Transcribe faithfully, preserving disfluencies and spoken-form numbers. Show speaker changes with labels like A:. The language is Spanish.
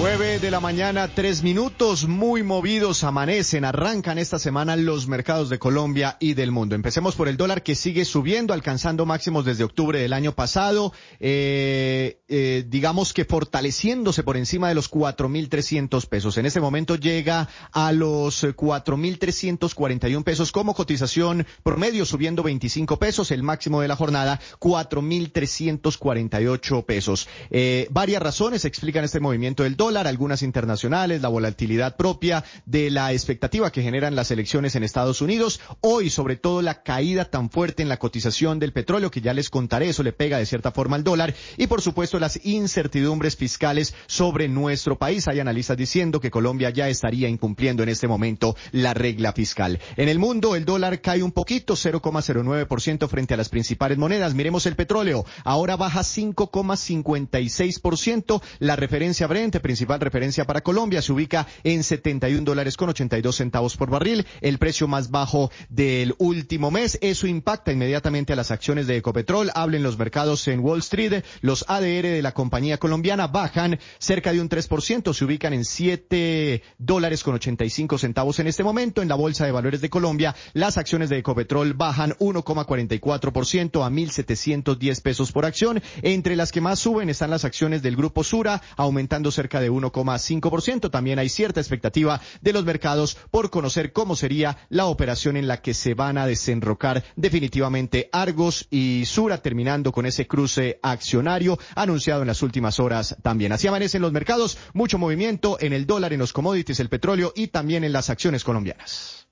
A: nueve de la mañana, tres minutos, muy movidos amanecen, arrancan esta semana los mercados de Colombia y del mundo. Empecemos por el dólar, que sigue subiendo, alcanzando máximos desde octubre del año pasado, eh, eh, digamos que fortaleciéndose por encima de los cuatro mil trescientos pesos. En este momento llega a los cuatro mil trescientos cuarenta y un pesos como cotización promedio, subiendo veinticinco pesos, el máximo de la jornada, cuatro mil trescientos cuarenta y ocho pesos. Eh, varias razones explican este movimiento del dólar, algunas internacionales, la volatilidad propia de la expectativa que generan las elecciones en Estados Unidos, hoy sobre todo la caída tan fuerte en la cotización del petróleo, que ya les contaré, eso le pega de cierta forma al dólar, y por supuesto las incertidumbres fiscales sobre nuestro país. Hay analistas diciendo que Colombia ya estaría incumpliendo en este momento la regla fiscal. En el mundo el dólar cae un poquito, cero coma cero nueve por ciento frente a las principales monedas. Miremos el petróleo, ahora baja cinco coma cincuenta y seis por ciento, la referencia Brent, principal referencia para Colombia, se ubica en setenta y un dólares con ochenta y dos centavos por barril, el precio más bajo del último mes. Eso impacta inmediatamente a las acciones de Ecopetrol. Hablen los mercados en Wall Street, los A D R de la compañía colombiana bajan cerca de un tres por ciento, se ubican en siete dólares con ochenta y cinco centavos en este momento. En la Bolsa de Valores de Colombia, las acciones de Ecopetrol bajan uno coma cuarenta y cuatro por ciento a mil setecientos diez pesos por acción. Entre las que más suben están las acciones del Grupo Sura, aumentando cerca de uno coma cinco por ciento. También hay cierta expectativa de los mercados por conocer cómo sería la operación en la que se van a desenrocar definitivamente Argos y Sura, terminando con ese cruce accionario anunciado en las últimas horas también. Así amanecen los mercados, mucho movimiento en el dólar, en los commodities, el petróleo y también en las acciones colombianas.